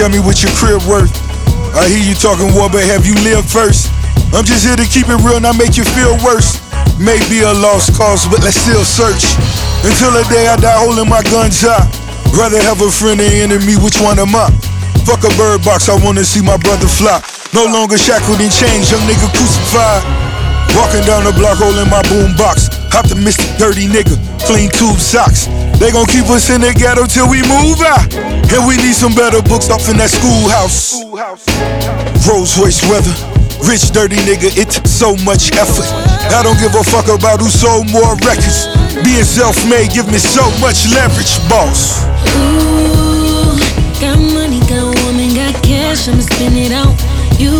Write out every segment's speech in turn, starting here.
tell me what your crib worth. I hear you talking war, but have you lived first? I'm just here to keep it real, not make you feel worse. Maybe a lost cause, but let's still search. Until the day I die holding my guns high. Rather have a friend than enemy, which one am I? Fuck a bird box, I wanna see my brother fly. No longer shackled and chained, young nigga crucified. Walking down the block holding my boom box. Optimistic, dirty nigga, clean tube socks. They gon' keep us in the ghetto till we move out. And we need some better books off in that schoolhouse. Rolls Royce weather, rich dirty nigga, it took so much effort. I don't give a fuck about who sold more records. Being self-made give me so much leverage, boss. Ooh, got money, got woman, got cash, I'ma spend it on you.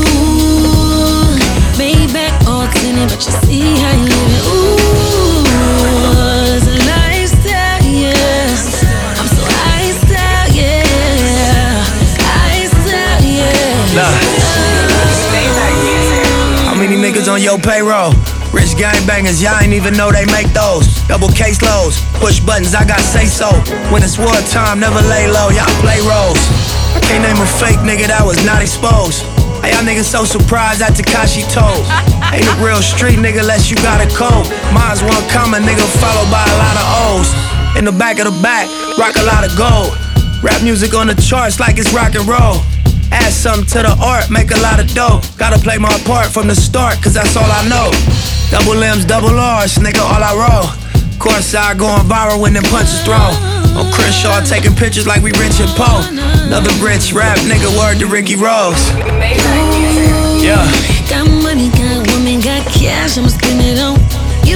Maybach all tinted, but you see how you living. Ooh, it's a lifestyle, yeah. I'm so iced out, yeah. Iced out, yeah. Nah. How many niggas on your payroll? Rich gangbangers, y'all ain't even know they make those. Double case loads, push buttons, I got say so. When it's wartime, never lay low, y'all play roles. I can't name a fake nigga that was not exposed. Hey, y'all niggas so surprised at Tekashi told. Ain't a real street nigga unless you got a code. Mine's one common nigga followed by a lot of O's. In the back, rock a lot of gold. Rap music on the charts like it's rock and roll. Add something to the art, make a lot of dough. Gotta play my part from the start, cause that's all I know. Double M's, double R's, nigga, all I roll. Courtside going viral when them punches thrown. On Crenshaw taking pictures like we Rich and Poe. Another rich rap nigga, word to Ricky Rose. Yeah. Got money, got woman, got cash, I'ma spend it on you.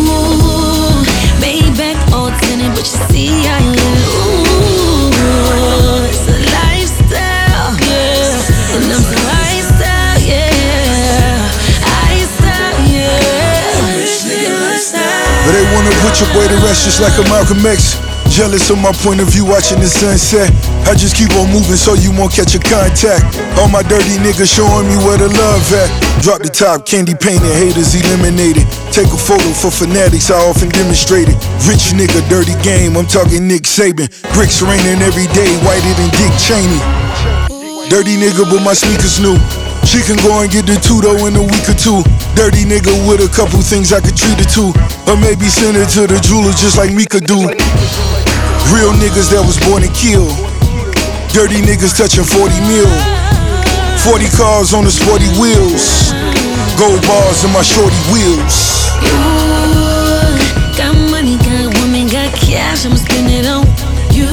Maybach all tinted, but you see how you living. Ooh, it's a lifestyle, yeah. And I'm so iced out, yeah. Iced out, yeah. Rich nigga lifestyle. But they wanna put your boy to rest just like a Malcolm X. Jealous of my point of view watching the sunset. I just keep on moving so you won't catch a contact. All my dirty niggas showing me where the love at. Drop the top, candy painted, haters eliminated. Take a photo for fanatics, I often demonstrate it. Rich nigga, dirty game, I'm talking Nick Saban. Bricks raining every day, whiter than Dick Cheney. Dirty nigga, but my sneakers new. She can go and get the Tudo in a week or two. Dirty nigga with a couple things I could treat her to. Or maybe send her to the jeweler just like me could do. Real niggas that was born and killed. Dirty niggas touching 40 mil. 40 cars on the sporty wheels. Gold bars in my shorty wheels. Ooh, got money, got woman, got cash, I'ma spend it on you.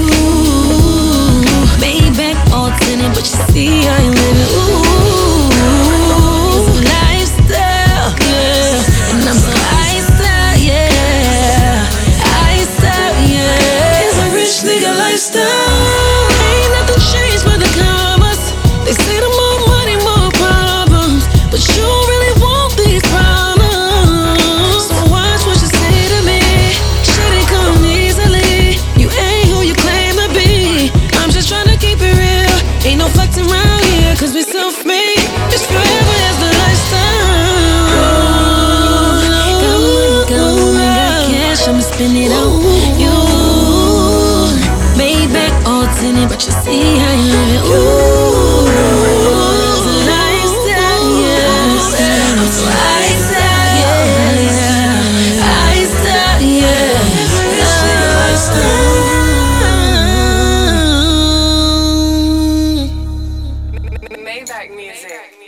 Maybach all tinted, but you see how you living. Ooh, it's a lifestyle, yeah. And I'm so iced out, yeah. Iced out, yeah. It's a rich nigga lifestyle. Ain't nothing changed but the commas. They say the more money, more problems, but you don't really want these problems. So watch what you say to me. Shit ain't come easily. You ain't who you claim to be. I'm just trying to keep it real. Ain't no flexing around here, cause we self-made. It's forever as the lifestyle. Got money, got woman, got cash, I'ma spend it on you. Maybach all tinted, but you see how you living. Ooh, it's a lifestyle, yeah. I'm so iced out, yeah. Iced out, yeah. It's a lifestyle. Maybach music.